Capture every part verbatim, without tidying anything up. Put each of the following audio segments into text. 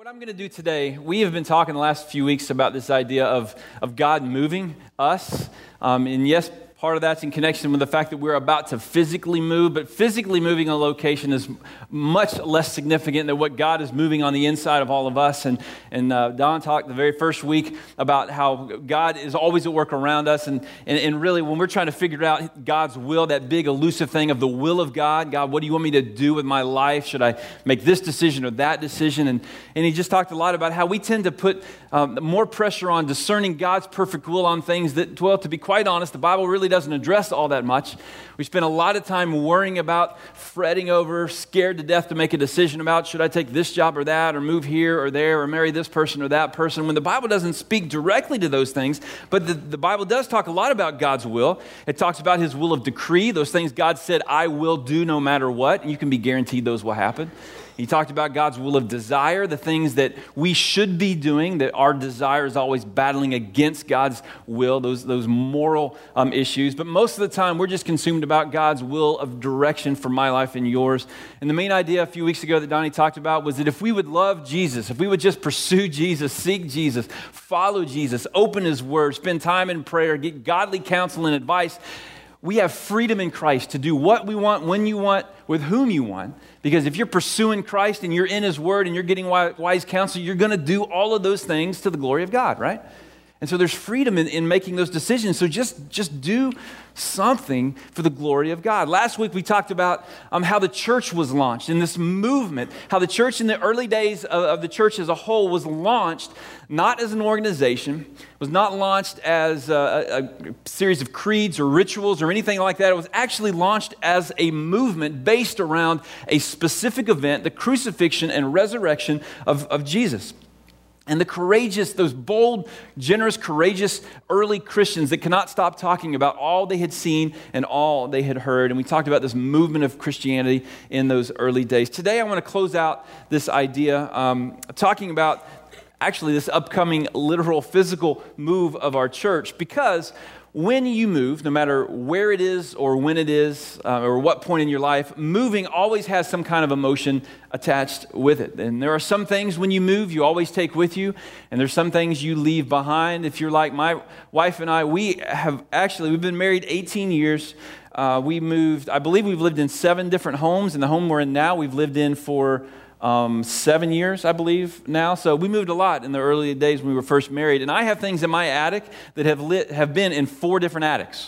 What I'm going to do today, we have been talking the last few weeks about this idea of, of God moving us. Um, and yes, part of that's in connection with the fact that we're about to physically move, but physically moving a location is much less significant than what God is moving on the inside of all of us. And, and uh, Don talked the very first week about how God is always at work around us. And, and, and really, when we're trying to figure out God's will, that big elusive thing of the will of God, God, what do you want me to do with my life? Should I make this decision or that decision? And, and he just talked a lot about how we tend to put um, more pressure on discerning God's perfect will on things that, well, to be quite honest, the Bible really doesn't address all that much. We spend a lot of time worrying about, fretting over, scared to death to make a decision about, should I take this job or that, or move here or there, or marry this person or that person, when the Bible doesn't speak directly to those things. But the, the Bible does talk a lot about God's will. It talks about his will of decree, those things God said, I will do no matter what, and you can be guaranteed those will happen. He talked about God's will of desire, the things that we should be doing, that our desire is always battling against God's will, those, those moral um, issues. But most of the time, we're just consumed about God's will of direction for my life and yours. And the main idea a few weeks ago that Donnie talked about was that if we would love Jesus, if we would just pursue Jesus, seek Jesus, follow Jesus, open his word, spend time in prayer, get godly counsel and advice, we have freedom in Christ to do what we want, when you want, with whom you want. Because if you're pursuing Christ and you're in his word and you're getting wise counsel, you're going to do all of those things to the glory of God, right? And so there's freedom in, in making those decisions. So just, just do something for the glory of God. Last week we talked about um, how the church was launched in this movement, how the church in the early days of, of the church as a whole was launched not as an organization, was not launched as a, a series of creeds or rituals or anything like that. It was actually launched as a movement based around a specific event, the crucifixion and resurrection of, of Jesus. And the courageous, those bold, generous, courageous early Christians that cannot stop talking about all they had seen and all they had heard. And we talked about this movement of Christianity in those early days. Today I want to close out this idea um, talking about actually this upcoming literal physical move of our church, because when you move, no matter where it is or when it is uh, or what point in your life, moving always has some kind of emotion attached with it. And there are some things when you move you always take with you, and there's some things you leave behind. If you're like my wife and I, we have actually, we've been married eighteen years. Uh, we moved, I believe we've lived in seven different homes, and the home we're in now we've lived in for Um, seven years, I believe, now. So we moved a lot in the early days when we were first married. And I have things in my attic that have lit, have been in four different attics.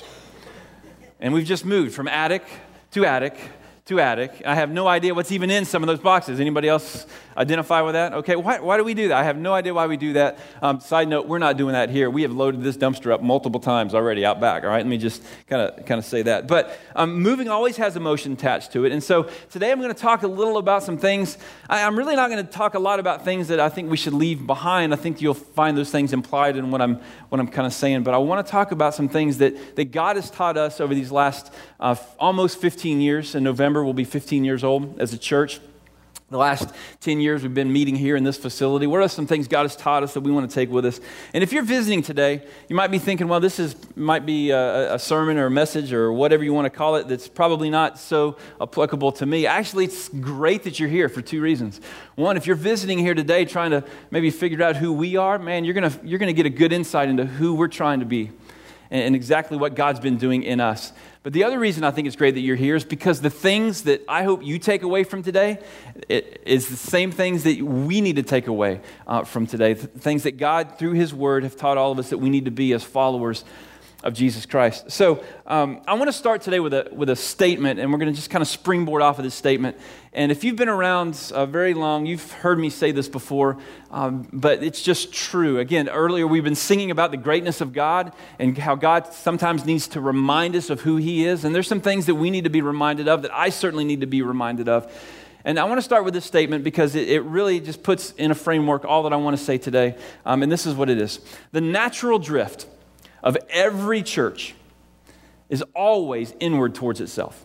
And we've just moved from attic to attic to attic. I have no idea what's even in some of those boxes. Anybody else identify with that? Okay, why, why do we do that? I have no idea why we do that. Um, side note, we're not doing that here. We have loaded this dumpster up multiple times already out back, all right? Let me just kind of kind of say that. But um, moving always has emotion attached to it. And so today I'm going to talk a little about some things. I, I'm really not going to talk a lot about things that I think we should leave behind. I think you'll find those things implied in what I'm what I'm kind of saying. But I want to talk about some things that, that God has taught us over these last uh, almost fifteen years. In November, we'll be fifteen years old as a church. The last ten years we've been meeting here in this facility. What are some things God has taught us that we want to take with us? And if you're visiting today, you might be thinking, well, this is might be a, a sermon or a message or whatever you want to call it that's probably not so applicable to me. Actually, it's great that you're here for two reasons. One, if you're visiting here today trying to maybe figure out who we are, man, you're going to you're going to get a good insight into who we're trying to be and, and exactly what God's been doing in us. But the other reason I think it's great that you're here is because the things that I hope you take away from today it is the same things that we need to take away uh, from today. The things that God, through his word, have taught all of us that we need to be as followers of Jesus Christ. So um, I want to start today with a with a statement, and we're going to just kind of springboard off of this statement. And if you've been around uh, very long, you've heard me say this before, um, but it's just true. Again, earlier we've been singing about the greatness of God and how God sometimes needs to remind us of who he is. And there's some things that we need to be reminded of that I certainly need to be reminded of. And I want to start with this statement because it, it really just puts in a framework all that I want to say today. Um, and this is what it is. The natural drift of every church is always inward towards itself.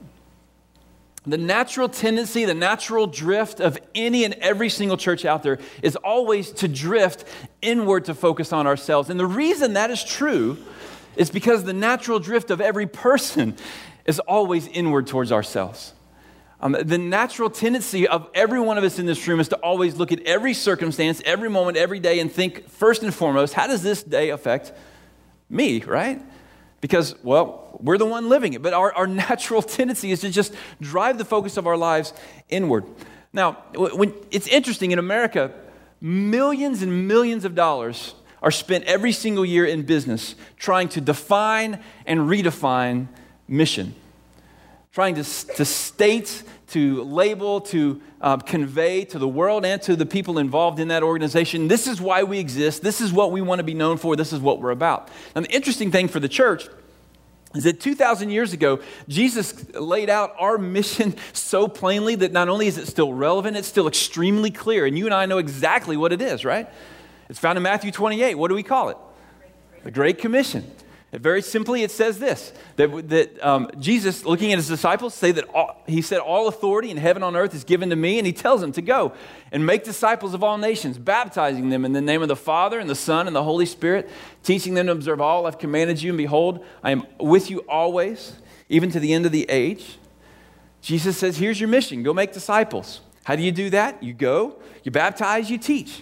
The natural tendency, the natural drift of any and every single church out there is always to drift inward to focus on ourselves. And the reason that is true is because the natural drift of every person is always inward towards ourselves. Um, the natural tendency of every one of us in this room is to always look at every circumstance, every moment, every day, and think first and foremost, how does this day affect me, right? Because, well, we're the one living it. But our, our natural tendency is to just drive the focus of our lives inward. Now, when it's interesting, in America, millions and millions of dollars are spent every single year in business trying to define and redefine mission. Trying to, to state, to label, to uh, convey to the world and to the people involved in that organization, this is why we exist, this is what we want to be known for, this is what we're about. And the interesting thing for the church is that two thousand years ago, Jesus laid out our mission so plainly that not only is it still relevant, it's still extremely clear. And you and I know exactly what it is, right? It's found in Matthew twenty-eight. What do we call it? The Great Commission. Very simply, it says this, that, that um, Jesus, looking at his disciples, say that all, he said, all authority in heaven and on earth is given to me, and he tells them to go and make disciples of all nations, baptizing them in the name of the Father and the Son and the Holy Spirit, teaching them to observe all I've commanded you, and behold, I am with you always, even to the end of the age. Jesus says, here's your mission, go make disciples. How do you do that? You go, you baptize, you teach.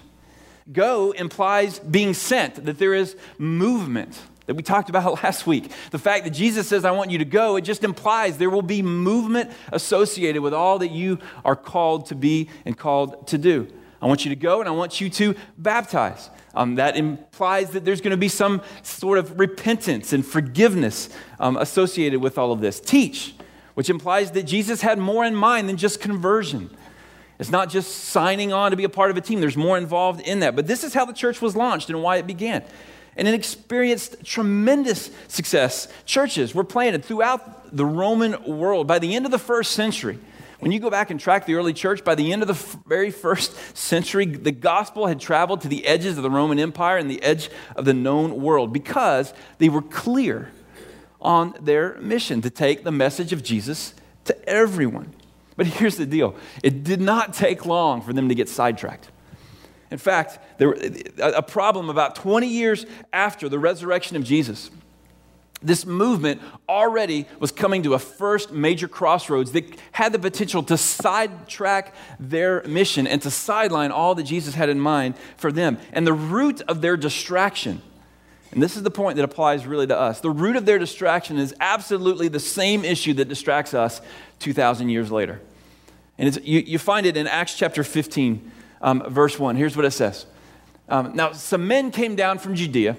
Go implies being sent, that there is movement that we talked about last week. The fact that Jesus says, I want you to go, it just implies there will be movement associated with all that you are called to be and called to do. I want you to go and I want you to baptize. Um, that implies that there's going to be some sort of repentance and forgiveness um, associated with all of this. Teach, which implies that Jesus had more in mind than just conversion. It's not just signing on to be a part of a team. There's more involved in that. But this is how the church was launched and why it began. And it experienced tremendous success. Churches were planted throughout the Roman world. By the end of the first century, when you go back and track the early church, by the end of the f- very first century, the gospel had traveled to the edges of the Roman Empire and the edge of the known world because they were clear on their mission to take the message of Jesus to everyone. But here's the deal. It did not take long for them to get sidetracked. In fact, there was a problem about twenty years after the resurrection of Jesus. This movement already was coming to a first major crossroads that had the potential to sidetrack their mission and to sideline all that Jesus had in mind for them. And the root of their distraction, and this is the point that applies really to us, the root of their distraction is absolutely the same issue that distracts us two thousand years later. And it's, you, you find it in Acts chapter fifteen, um, verse one. Here's what it says. Um, now, some men came down from Judea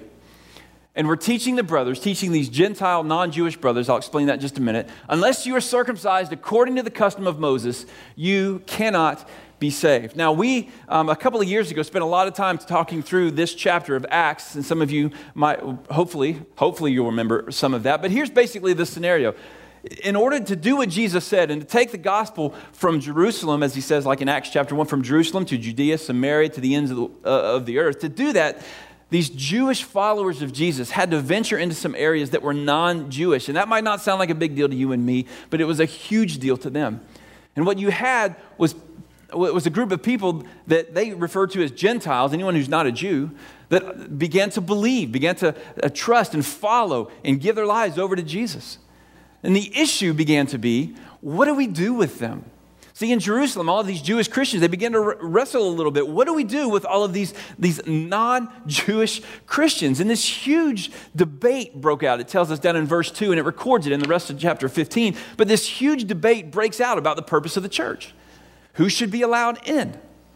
and were teaching the brothers, teaching these Gentile, non-Jewish brothers, I'll explain that in just a minute, unless you are circumcised according to the custom of Moses, you cannot be saved. Now, we, um, a couple of years ago, spent a lot of time talking through this chapter of Acts, and some of you might, hopefully, hopefully you'll remember some of that, but here's basically the scenario. In order to do what Jesus said and to take the gospel from Jerusalem, as he says, like in Acts chapter one, from Jerusalem to Judea, Samaria, to the ends of the, uh, of the earth, to do that, these Jewish followers of Jesus had to venture into some areas that were non-Jewish. And that might not sound like a big deal to you and me, but it was a huge deal to them. And what you had was, was a group of people that they referred to as Gentiles, anyone who's not a Jew, that began to believe, began to uh, trust and follow and give their lives over to Jesus. And the issue began to be, what do we do with them? See, in Jerusalem, all of these Jewish Christians, they began to wrestle a little bit. What do we do with all of these, these non-Jewish Christians? And this huge debate broke out. It tells us down in verse two, and it records it in the rest of chapter fifteen. But this huge debate breaks out about the purpose of the church. Who should be allowed in?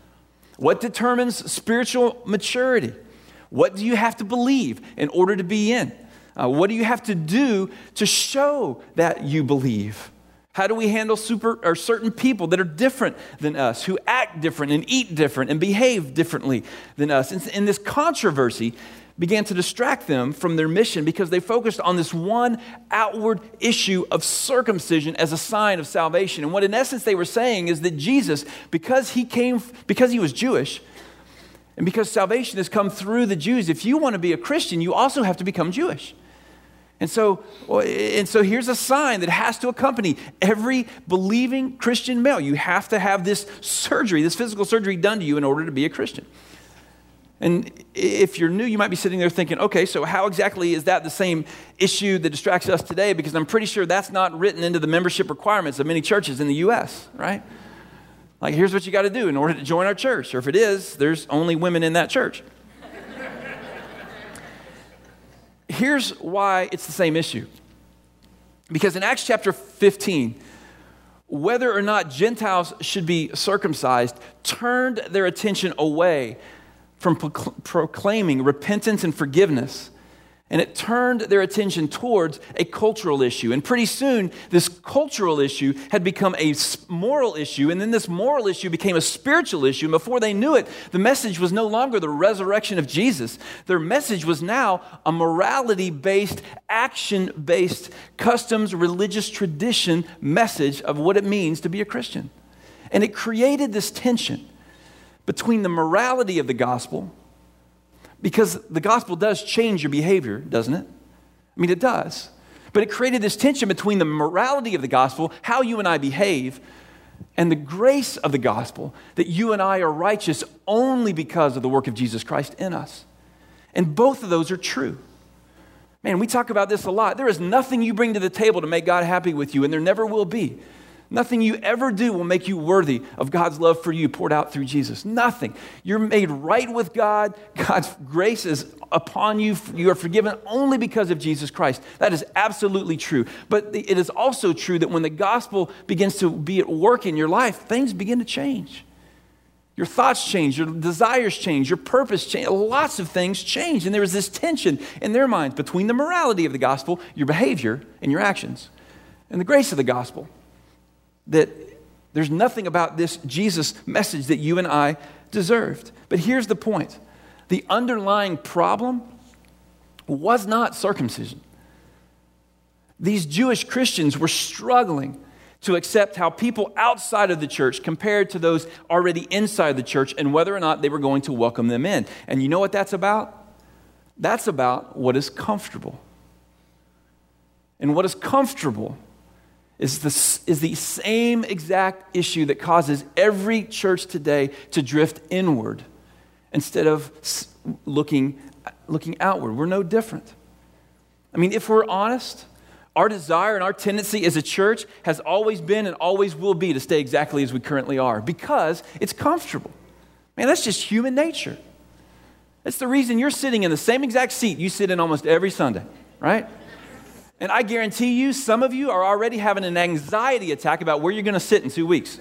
What determines spiritual maturity? What do you have to believe in order to be in? Uh, what do you have to do to show that you believe? How do we handle super or certain people that are different than us, who act different and eat different and behave differently than us? And, and this controversy began to distract them from their mission because they focused on this one outward issue of circumcision as a sign of salvation. And what in essence they were saying is that Jesus, because he came, because he was Jewish, and because salvation has come through the Jews, if you want to be a Christian, you also have to become Jewish. And so, and so here's a sign that has to accompany every believing Christian male. You have to have this surgery, this physical surgery done to you in order to be a Christian. And if you're new, you might be sitting there thinking, okay, so how exactly is that the same issue that distracts us today? Because I'm pretty sure that's not written into the membership requirements of many churches in the U S, right? Like, here's what you got to do in order to join our church. Or if it is, there's only women in that church. Here's why it's the same issue. Because in Acts chapter fifteen, whether or not Gentiles should be circumcised turned their attention away from proclaiming repentance and forgiveness. And it turned their attention towards a cultural issue. And pretty soon, this cultural issue had become a moral issue. And then this moral issue became a spiritual issue. And before they knew it, the message was no longer the resurrection of Jesus. Their message was now a morality-based, action-based, customs, religious tradition message of what it means to be a Christian. And it created this tension between the morality of the gospel, because the gospel does change your behavior, doesn't it? I mean, it does. But it created this tension between the morality of the gospel, how you and I behave, and the grace of the gospel, that you and I are righteous only because of the work of Jesus Christ in us. And both of those are true. Man, we talk about this a lot. There is nothing you bring to the table to make God happy with you, and there never will be. Nothing you ever do will make you worthy of God's love for you poured out through Jesus. Nothing. You're made right with God. God's grace is upon you. You are forgiven only because of Jesus Christ. That is absolutely true. But it is also true that when the gospel begins to be at work in your life, things begin to change. Your thoughts change, your desires change, your purpose change. Lots of things change. And there is this tension in their minds between the morality of the gospel, your behavior, and your actions, and the grace of the gospel. That there's nothing about this Jesus message that you and I deserved. But here's the point. The underlying problem was not circumcision. These Jewish Christians were struggling to accept how people outside of the church compared to those already inside the church and whether or not they were going to welcome them in. And you know what that's about? That's about what is comfortable. And what is comfortable is the, is the same exact issue that causes every church today to drift inward instead of looking, looking outward. We're no different. I mean, if we're honest, our desire and our tendency as a church has always been and always will be to stay exactly as we currently are because it's comfortable. Man, that's just human nature. That's the reason you're sitting in the same exact seat you sit in almost every Sunday, right? And I guarantee you, some of you are already having an anxiety attack about where you're going to sit in two weeks.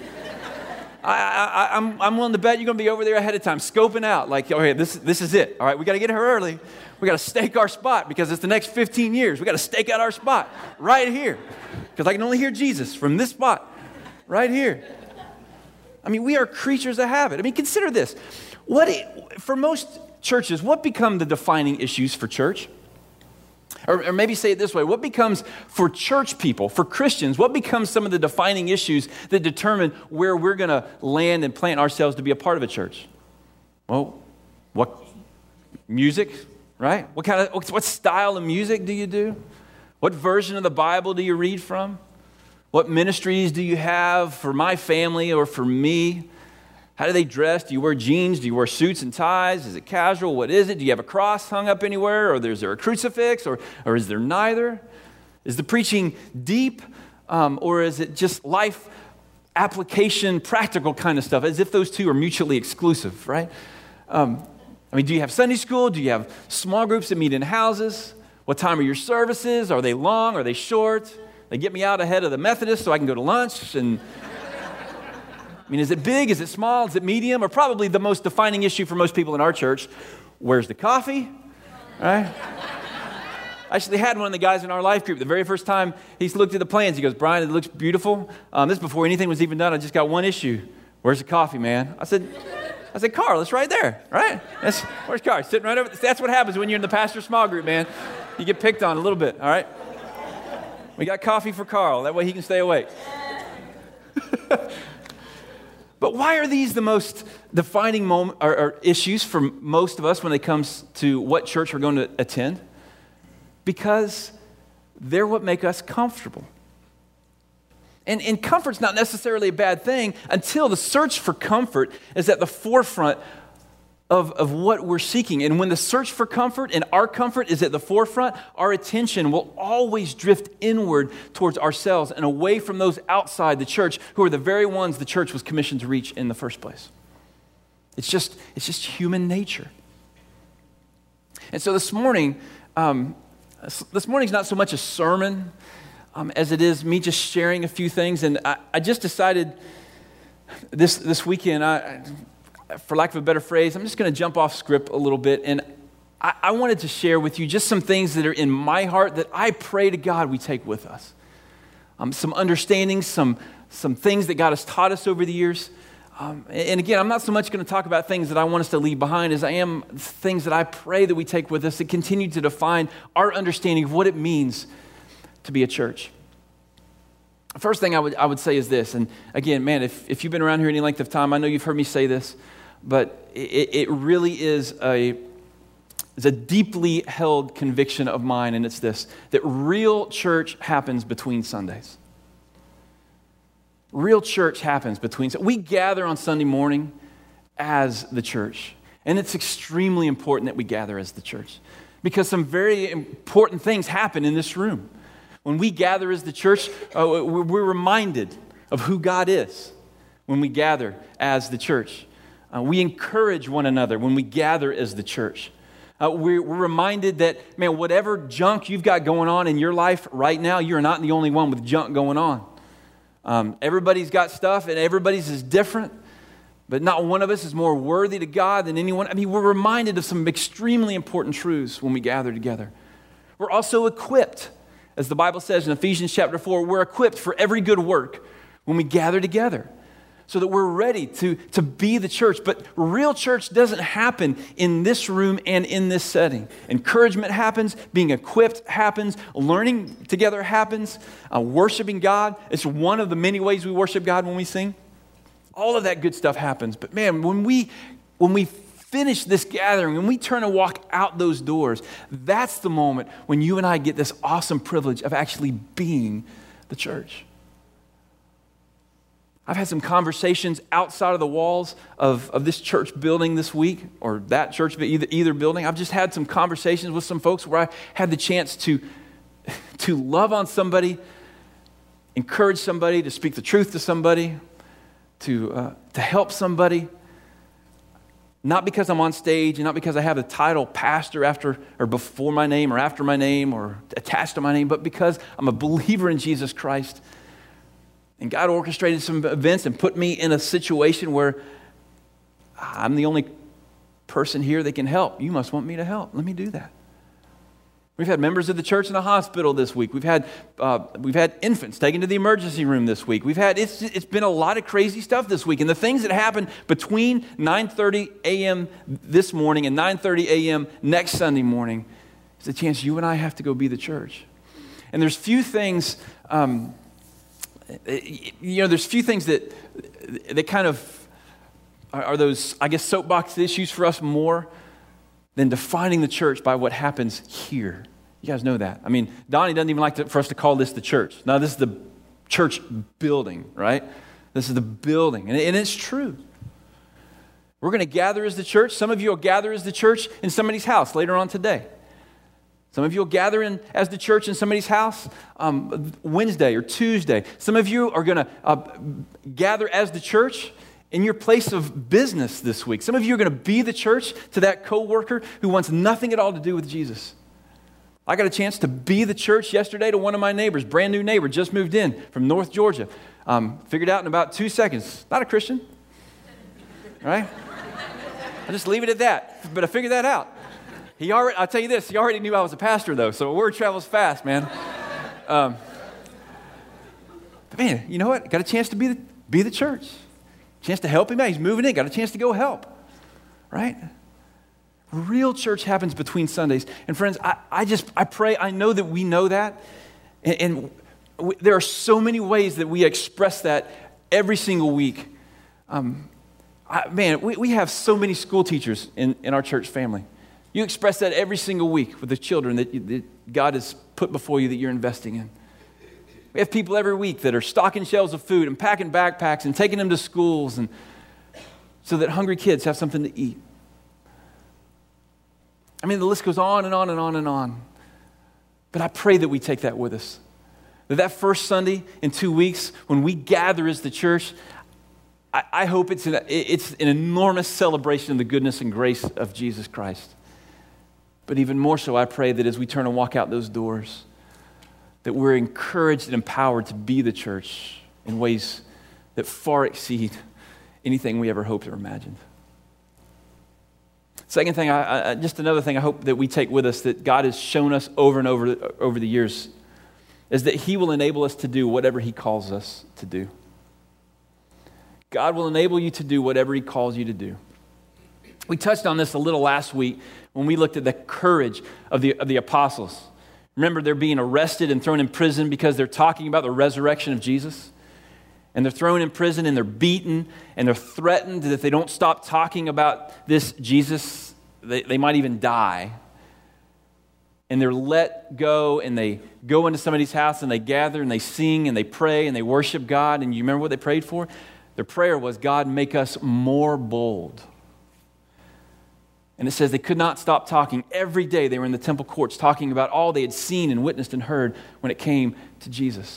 I, I, I'm, I'm willing to bet you're going to be over there ahead of time, scoping out, like, okay, this, this is it. All right, we got to get here early. We got to stake our spot because it's the next fifteen years. We got to stake out our spot right here because I can only hear Jesus from this spot right here. I mean, we are creatures of habit. I mean, consider this. What it, for most churches, what become the defining issues for church? Or, or maybe say it this way, what becomes for church people, for Christians, what becomes some of the defining issues that determine where we're going to land and plant ourselves to be a part of a church? Well, what music, right? What kind of, what style of music do you do? What version of the Bible do you read from? What ministries do you have for my family or for me? How do they dress? Do you wear jeans? Do you wear suits and ties? Is it casual? What is it? Do you have a cross hung up anywhere? Or is there a crucifix? Or, or is there neither? Is the preaching deep? Um, or is it just life application, practical kind of stuff? As if those two are mutually exclusive, right? Um, I mean, do you have Sunday school? Do you have small groups that meet in houses? What time are your services? Are they long? Are they short? They get me out ahead of the Methodists so I can go to lunch and... I mean, is it big? Is it small? Is it medium? Or probably the most defining issue for most people in our church, where's the coffee? Right? I actually had one of the guys in our life group, the very first time he looked at the plans, he goes, Brian, it looks beautiful. Um, this is before anything was even done. I just got one issue. Where's the coffee, man? I said, I said, Carl, it's right there, right? That's, where's Carl? Sitting right over. That's what happens when you're in the pastor's small group, man. You get picked on a little bit, all right? We got coffee for Carl. That way he can stay awake. But why are these the most defining moment, or, or issues for most of us when it comes to what church we're going to attend? Because they're what make us comfortable. And, and comfort's not necessarily a bad thing until the search for comfort is at the forefront of, of what we're seeking. And when the search for comfort and our comfort is at the forefront, our attention will always drift inward towards ourselves and away from those outside the church who are the very ones the church was commissioned to reach in the first place. It's just, it's just human nature. And so this morning, um, this morning's not so much a sermon um, as it is me just sharing a few things. And I, I just decided this this weekend, I, for lack of a better phrase, I'm just going to jump off script a little bit. And I, I wanted to share with you just some things that are in my heart that I pray to God we take with us. Um, some understandings, some, some things that God has taught us over the years. Um, and again, I'm not so much going to talk about things that I want us to leave behind as I am things that I pray that we take with us that continue to define our understanding of what it means to be a church. First thing I would I would say is this, and again, man, if, if you've been around here any length of time, I know you've heard me say this, but it, it really is a, is a deeply held conviction of mine, and it's this, that real church happens between Sundays. Real church happens between, we gather on Sunday morning as the church. And it's extremely important that we gather as the church because some very important things happen in this room. When we gather as the church, uh, we're reminded of who God is when we gather as the church. Uh, we encourage one another when we gather as the church. Uh, we're, we're reminded that, man, whatever junk you've got going on in your life right now, you're not the only one with junk going on. Um, everybody's got stuff and everybody's is different, but not one of us is more worthy to God than anyone. I mean, we're reminded of some extremely important truths when we gather together. We're also equipped, as the Bible says in Ephesians chapter four, we're equipped for every good work when we gather together so that we're ready to, to be the church. But real church doesn't happen in this room and in this setting. Encouragement happens, being equipped happens, learning together happens, uh, worshiping God. It's one of the many ways we worship God when we sing. All of that good stuff happens. But man, when we when we finish this gathering, when we turn and walk out those doors, that's the moment when you and I get this awesome privilege of actually being the church. I've had some conversations outside of the walls of, of this church building this week, or that church, either, either building. I've just had some conversations with some folks where I had the chance to, to love on somebody, encourage somebody, to speak the truth to somebody, to, uh, to help somebody. Not because I'm on stage and not because I have the title pastor after or before my name or after my name or attached to my name, but because I'm a believer in Jesus Christ. And God orchestrated some events and put me in a situation where I'm the only person here that can help. You must want me to help. Let me do that. We've had members of the church in the hospital this week. We've had uh, we've had infants taken to the emergency room this week. We've had it's it's been a lot of crazy stuff this week. And the things that happen between nine thirty a.m. this morning and nine thirty a.m. next Sunday morning is a chance you and I have to go be the church. And there's few things. Um, You know, there's few things that that kind of are, are those, I guess, soapbox issues for us more than defining the church by what happens here. You guys know that. I mean, Donnie doesn't even like to, for us to call this the church. Now, this is the church building, right? This is the building, and, and it's true. We're going to gather as the church. Some of you will gather as the church in somebody's house later on today. Some of you will gather in as the church in somebody's house um, Wednesday or Tuesday. Some of you are going to uh, gather as the church in your place of business this week. Some of you are going to be the church to that coworker who wants nothing at all to do with Jesus. I got a chance to be the church yesterday to one of my neighbors, brand new neighbor, just moved in from North Georgia. Um, figured out in about two seconds, not a Christian, right? I'll just leave it at that, but I figured that out. He already, I'll tell you this, he already knew I was a pastor, though, so word travels fast, man. Um, but man, you know what? Got a chance to be the, be the church. Chance to help him out. He's moving in. Got a chance to go help, right? Real church happens between Sundays. And friends, I, I just, I pray, I know that we know that. And, and we, there are so many ways that we express that every single week. Um, I, man, we, we have so many school teachers in, in our church family. You express that every single week with the children that, you, that God has put before you that you're investing in. We have people every week that are stocking shelves of food and packing backpacks and taking them to schools and so that hungry kids have something to eat. I mean, the list goes on and on and on and on. But I pray that we take that with us. That that first Sunday in two weeks, when we gather as the church, I, I hope it's an, it's an enormous celebration of the goodness and grace of Jesus Christ. But even more so, I pray that as we turn and walk out those doors, that we're encouraged and empowered to be the church in ways that far exceed anything we ever hoped or imagined. Second thing, I, I, just another thing I hope that we take with us that God has shown us over and over over the years is that he will enable us to do whatever he calls us to do. God will enable you to do whatever he calls you to do. We touched on this a little last week when we looked at the courage of the, of the apostles. Remember, they're being arrested and thrown in prison because they're talking about the resurrection of Jesus. And they're thrown in prison and they're beaten and they're threatened that if they don't stop talking about this Jesus, they, they might even die. And they're let go and they go into somebody's house and they gather and they sing and they pray and they worship God. And you remember what they prayed for? Their prayer was, God, make us more bold. And it says they could not stop talking. Every day they were in the temple courts talking about all they had seen and witnessed and heard when it came to Jesus.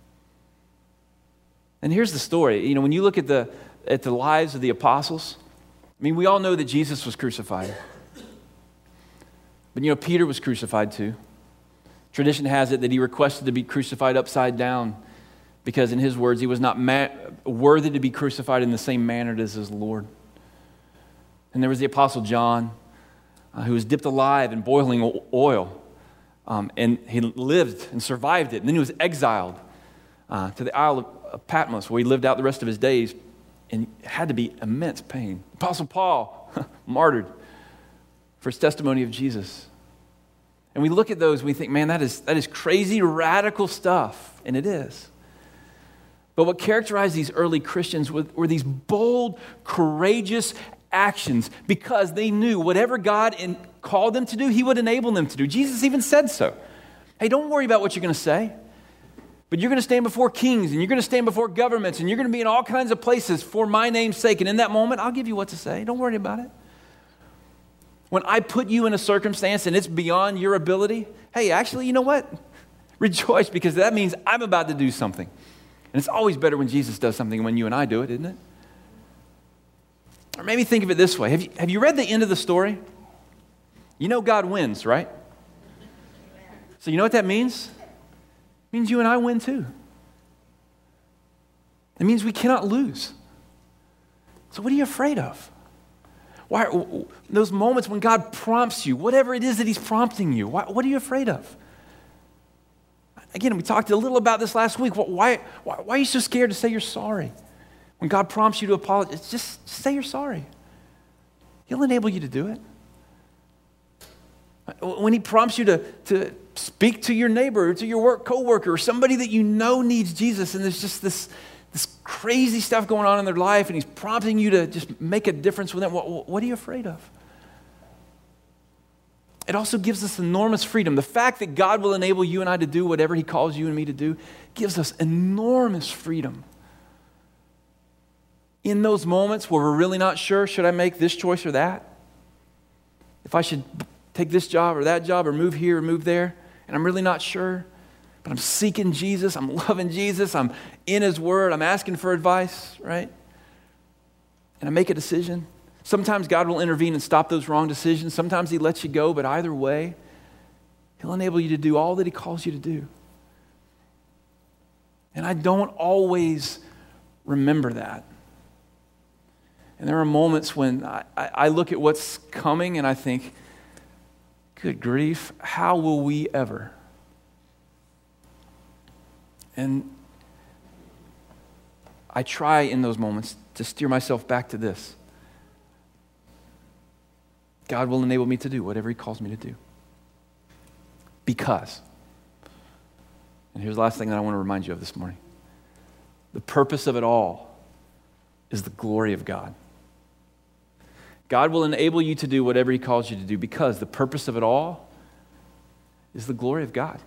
And here's the story. You know, when you look at the at the lives of the apostles, I mean, we all know that Jesus was crucified. But, you know, Peter was crucified too. Tradition has it that he requested to be crucified upside down because, in his words, he was not ma- worthy to be crucified in the same manner as his Lord. And there was the Apostle John, uh, who was dipped alive in boiling oil. Um, and he lived and survived it. And then he was exiled uh, to the Isle of, of Patmos, where he lived out the rest of his days. And it had to be immense pain. Apostle Paul, martyred for his testimony of Jesus. And we look at those and we think, man, that is, that is crazy, radical stuff. And it is. But what characterized these early Christians were, were these bold, courageous actions because they knew whatever God in, called them to do, he would enable them to do. Jesus even said so. Hey, don't worry about what you're going to say, but you're going to stand before kings and you're going to stand before governments and you're going to be in all kinds of places for my name's sake. And in that moment, I'll give you what to say. Don't worry about it. When I put you in a circumstance and it's beyond your ability, hey, actually, you know what? Rejoice, because that means I'm about to do something. And it's always better when Jesus does something than when you and I do it, isn't it? Or maybe think of it this way. Have you, have you read the end of the story? You know God wins, right? So you know what that means? It means you and I win too. It means we cannot lose. So what are you afraid of? Why, those moments when God prompts you, whatever it is that he's prompting you, why, what are you afraid of? Again, we talked a little about this last week. Why, why, why are you so scared to say you're sorry? When God prompts you to apologize, just, just say you're sorry. He'll enable you to do it. When he prompts you to, to speak to your neighbor or to your work coworker or somebody that you know needs Jesus, and there's just this, this crazy stuff going on in their life, and he's prompting you to just make a difference with them, what, what are you afraid of? It also gives us enormous freedom. The fact that God will enable you and I to do whatever he calls you and me to do gives us enormous freedom. In those moments where we're really not sure, should I make this choice or that? If I should take this job or that job or move here or move there, and I'm really not sure, but I'm seeking Jesus, I'm loving Jesus, I'm in his word, I'm asking for advice, right? And I make a decision. Sometimes God will intervene and stop those wrong decisions. Sometimes he lets you go, but either way, he'll enable you to do all that he calls you to do. And I don't always remember that. And there are moments when I, I look at what's coming and I think, good grief, how will we ever? And I try in those moments to steer myself back to this. God will enable me to do whatever he calls me to do. Because, and here's the last thing that I want to remind you of this morning. The purpose of it all is the glory of God. God will enable you to do whatever he calls you to do because the purpose of it all is the glory of God.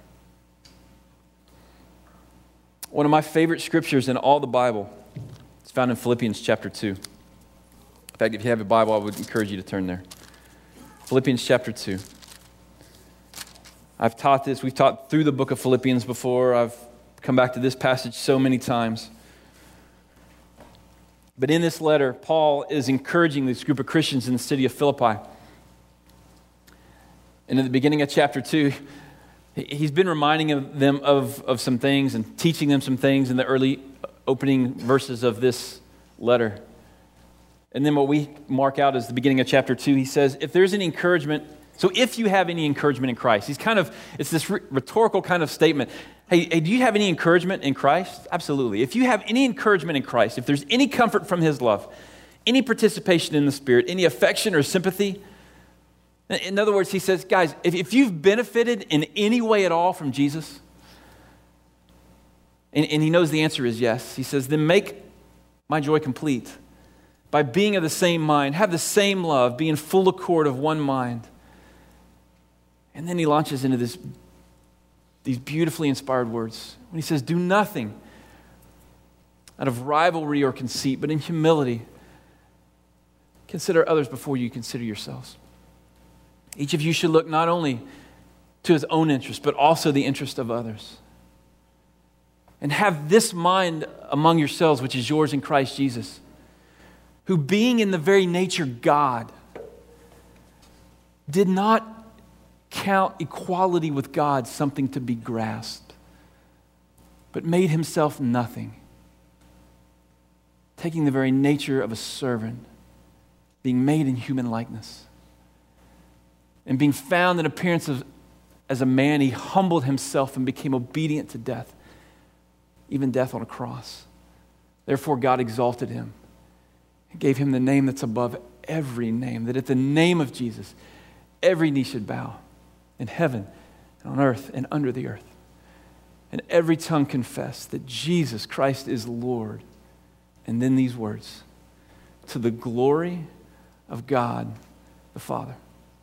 One of my favorite scriptures in all the Bible is found in Philippians chapter two. In fact, if you have a Bible, I would encourage you to turn there. Philippians chapter two. I've taught this. We've taught through the book of Philippians before. I've come back to this passage so many times. But in this letter, Paul is encouraging this group of Christians in the city of Philippi. And at the beginning of chapter two, he's been reminding them of, of some things and teaching them some things in the early opening verses of this letter. And then what we mark out as the beginning of chapter two, he says, if there's any encouragement, so if you have any encouragement in Christ, he's kind of, it's this rhetorical kind of statement. Hey, hey, do you have any encouragement in Christ? Absolutely. If you have any encouragement in Christ, if there's any comfort from his love, any participation in the Spirit, any affection or sympathy, in other words, he says, guys, if, if you've benefited in any way at all from Jesus, and, and he knows the answer is yes, he says, then make my joy complete by being of the same mind, have the same love, be in full accord of one mind. And then he launches into this, these beautifully inspired words when he says, do nothing out of rivalry or conceit, but in humility, consider others before you consider yourselves. Each of you should look not only to his own interest, but also the interest of others. And have this mind among yourselves, which is yours in Christ Jesus, who being in the very nature God, did not count equality with God something to be grasped, but made himself nothing, taking the very nature of a servant, being made in human likeness. And being found in appearance of, as a man, he humbled himself and became obedient to death, even death on a cross. Therefore, God exalted him and gave him the name that's above every name, that at the name of Jesus, every knee should bow in heaven and on earth and under the earth. And every tongue confess that Jesus Christ is Lord. And then these words, to the glory of God the Father.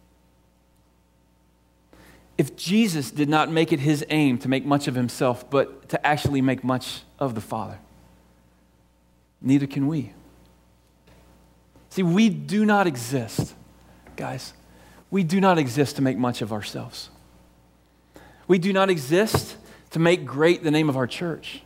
If Jesus did not make it his aim to make much of himself, but to actually make much of the Father, neither can we. See, we do not exist, guys. We do not exist to make much of ourselves. We do not exist to make great the name of our church.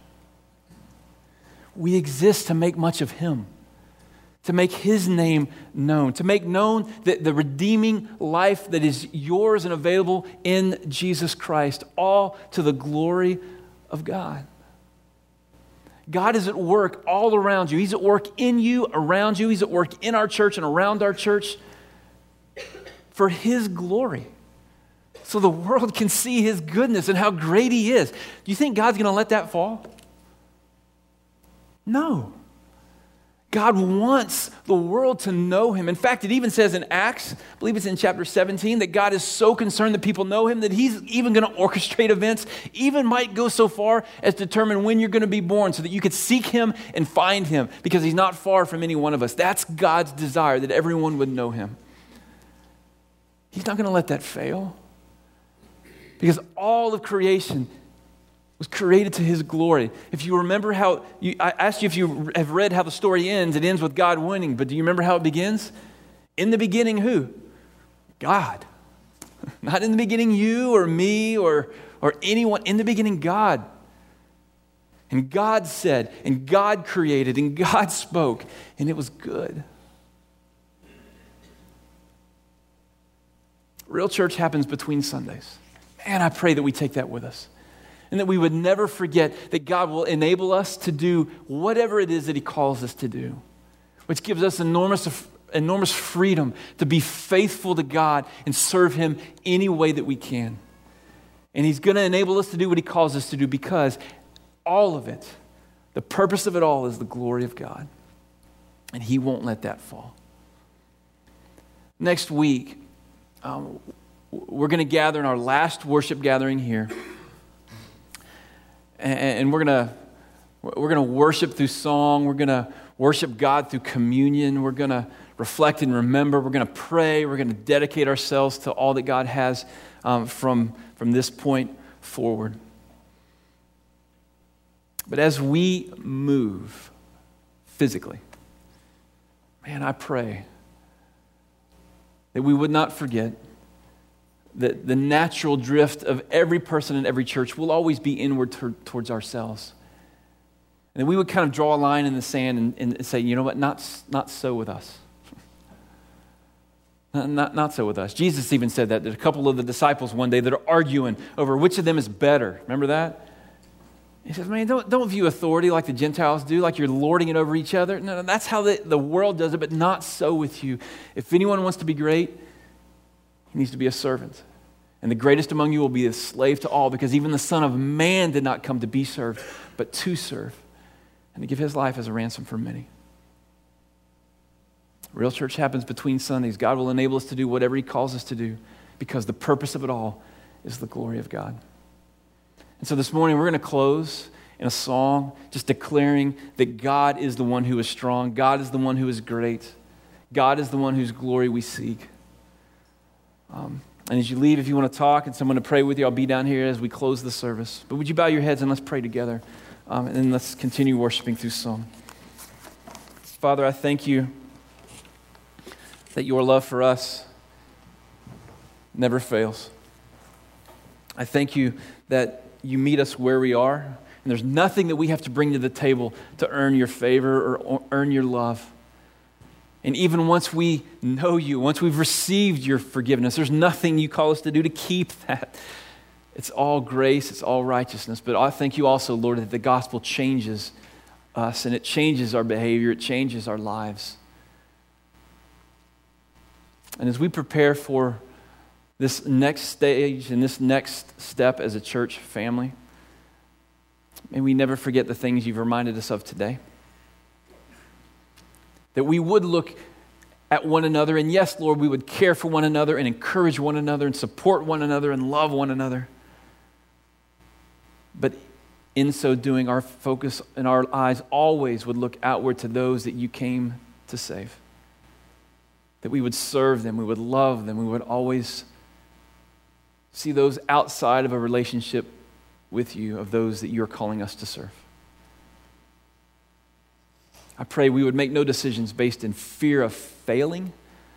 We exist to make much of him, to make his name known, to make known that the redeeming life that is yours and available in Jesus Christ, all to the glory of God. God is at work all around you. He's at work in you, around you. He's at work in our church and around our church for his glory, so the world can see his goodness and how great he is. Do you think God's going to let that fall? No. God wants the world to know him. In fact, it even says in Acts, I believe it's in chapter seventeen, that God is so concerned that people know him that he's even going to orchestrate events, even might go so far as to determine when you're going to be born so that you could seek him and find him because he's not far from any one of us. That's God's desire, that everyone would know him. He's not going to let that fail because all of creation was created to his glory. If you remember how, you, I asked you if you have read how the story ends, it ends with God winning, but do you remember how it begins? In the beginning, who? God. Not in the beginning you or me or, or anyone. In the beginning, God. And God said, and God created, and God spoke, and it was good. Real church happens between Sundays. Man, I pray that we take that with us. And that we would never forget that God will enable us to do whatever it is that he calls us to do, which gives us enormous, enormous freedom to be faithful to God and serve him any way that we can. And he's going to enable us to do what he calls us to do because all of it, the purpose of it all is the glory of God. And he won't let that fall. Next week, um, we're going to gather in our last worship gathering here. And we're gonna we're gonna worship through song. We're gonna worship God through communion. We're gonna reflect and remember. We're gonna pray. We're gonna dedicate ourselves to all that God has um, from from this point forward. But as we move physically, man, I pray that we would not forget that the natural drift of every person in every church will always be inward t- towards ourselves. And that we would kind of draw a line in the sand and, and say, you know what, not, not so with us. Not, not, not so with us. Jesus even said that, that a couple of the disciples one day that are arguing over which of them is better. Remember that? He says, man, don't, don't view authority like the Gentiles do, like you're lording it over each other. No, no, that's how the, the world does it, but not so with you. If anyone wants to be great, he needs to be a servant. And the greatest among you will be a slave to all, because even the Son of Man did not come to be served, but to serve, and to give his life as a ransom for many. Real church happens between Sundays. God will enable us to do whatever he calls us to do, because the purpose of it all is the glory of God. And so this morning we're going to close in a song just declaring that God is the one who is strong. God is the one who is great. God is the one whose glory we seek. Um, and as you leave, if you want to talk and someone to pray with you, I'll be down here as we close the service. But would you bow your heads and let's pray together, um, and then let's continue worshiping through song. Father, I thank you that your love for us never fails. I thank you that you meet us where we are, and there's nothing that we have to bring to the table to earn your favor or earn your love. And even once we know you, once we've received your forgiveness, there's nothing you call us to do to keep that. It's all grace, it's all righteousness. But I thank you also, Lord, that the gospel changes us, and it changes our behavior, it changes our lives. And as we prepare for this next stage and this next step as a church family, may we never forget the things you've reminded us of today. That we would look at one another, and yes, Lord, we would care for one another and encourage one another and support one another and love one another. But in so doing, our focus and our eyes always would look outward to those that you came to save. That we would serve them, we would love them, we would always see those outside of a relationship with you, of those that you're calling us to serve. I pray we would make no decisions based in fear of failing,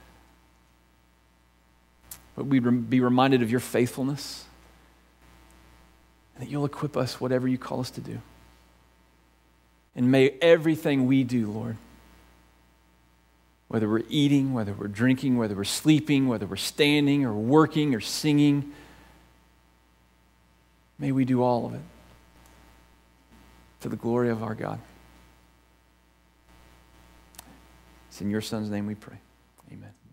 but we'd be reminded of your faithfulness, and that you'll equip us whatever you call us to do. And may everything we do, Lord, whether we're eating, whether we're drinking, whether we're sleeping, whether we're standing or working or singing, may we do all of it to the glory of our God. It's in your Son's name we pray. Amen.